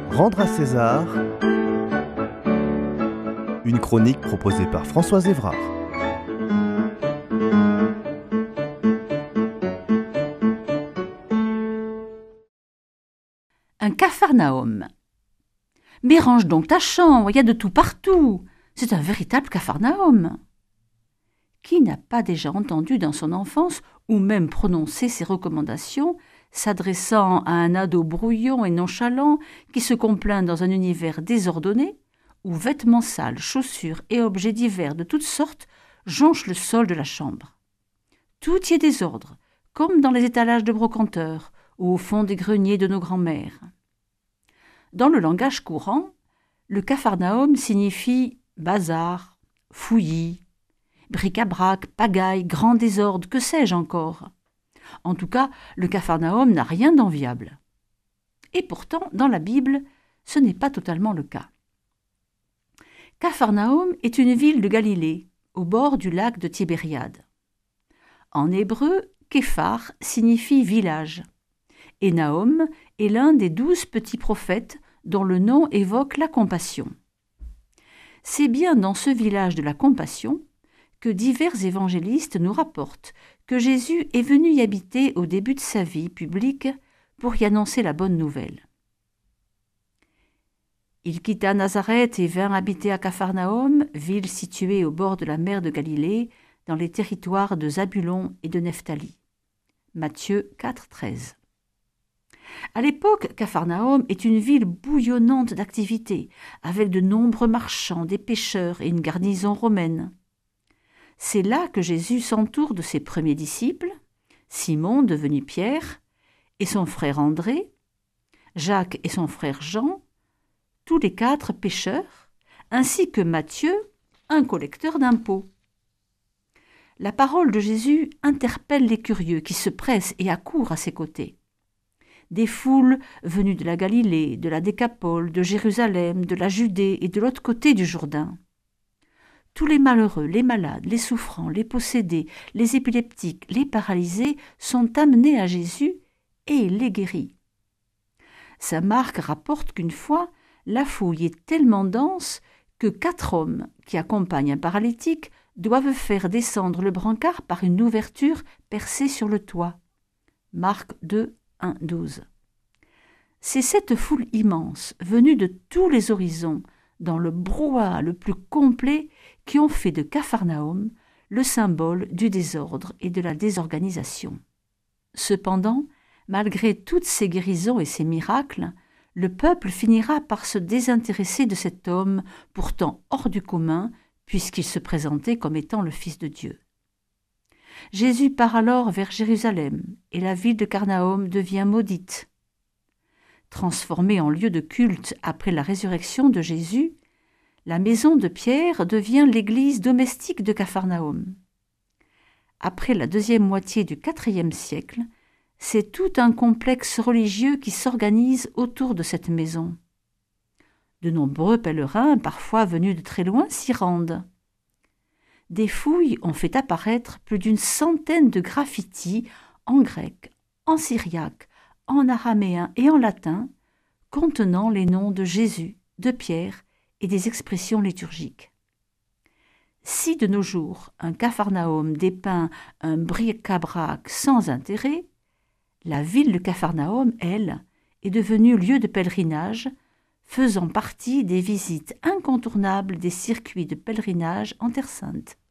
Rendre à César, une chronique proposée par Françoise Évrard. Un Capharnaüm. Mais range donc ta chambre, il y a de tout partout. C'est un véritable Capharnaüm. Qui n'a pas déjà entendu dans son enfance, ou même prononcé ces recommandations, s'adressant à un ado brouillon et nonchalant qui se complaint dans un univers désordonné, où vêtements sales, chaussures et objets divers de toutes sortes jonchent le sol de la chambre. Tout y est désordre, comme dans les étalages de brocanteurs ou au fond des greniers de nos grands-mères. Dans le langage courant, le Capharnaüm signifie bazar, fouillis, bric-à-brac, pagaille, grand désordre, que sais-je encore. En tout cas, le Capharnaüm n'a rien d'enviable. Et pourtant, dans la Bible, ce n'est pas totalement le cas. Capharnaüm est une ville de Galilée, au bord du lac de Tibériade. En hébreu, Képhar signifie village, et Nahum est l'un des 12 petits prophètes dont le nom évoque la compassion. C'est bien dans ce village de la compassion que divers évangélistes nous rapportent que Jésus est venu y habiter au début de sa vie publique pour y annoncer la bonne nouvelle. Il quitta Nazareth et vint habiter à Capharnaüm, ville située au bord de la mer de Galilée, dans les territoires de Zabulon et de Nephtali. Matthieu 4,13. À l'époque, Capharnaüm est une ville bouillonnante d'activités, avec de nombreux marchands, des pêcheurs et une garnison romaine. C'est là que Jésus s'entoure de ses premiers disciples, Simon devenu Pierre, et son frère André, Jacques et son frère Jean, tous les 4 pêcheurs, ainsi que Matthieu, un collecteur d'impôts. La parole de Jésus interpelle les curieux qui se pressent et accourent à ses côtés. Des foules venues de la Galilée, de la Décapole, de Jérusalem, de la Judée et de l'autre côté du Jourdain. Tous les malheureux, les malades, les souffrants, les possédés, les épileptiques, les paralysés sont amenés à Jésus et il les guérit. Saint Marc rapporte qu'une fois, la fouille est tellement dense que 4 hommes qui accompagnent un paralytique doivent faire descendre le brancard par une ouverture percée sur le toit. Marc 2, 1, 12. C'est cette foule immense, venue de tous les horizons, dans le brouhaha le plus complet, qui ont fait de Capharnaüm le symbole du désordre et de la désorganisation. Cependant, malgré toutes ces guérisons et ces miracles, le peuple finira par se désintéresser de cet homme pourtant hors du commun, puisqu'il se présentait comme étant le Fils de Dieu. Jésus part alors vers Jérusalem, et la ville de Capharnaüm devient maudite. Transformée en lieu de culte après la résurrection de Jésus, la maison de Pierre devient l'église domestique de Capharnaüm. Après la deuxième moitié du IVe siècle, c'est tout un complexe religieux qui s'organise autour de cette maison. De nombreux pèlerins, parfois venus de très loin, s'y rendent. Des fouilles ont fait apparaître plus d'une centaine de graffitis en grec, en syriaque, en araméen et en latin, contenant les noms de Jésus, de Pierre et des expressions liturgiques. Si de nos jours un Capharnaüm dépeint un bric-à-brac sans intérêt, la ville de Capharnaüm, elle, est devenue lieu de pèlerinage, faisant partie des visites incontournables des circuits de pèlerinage en Terre Sainte.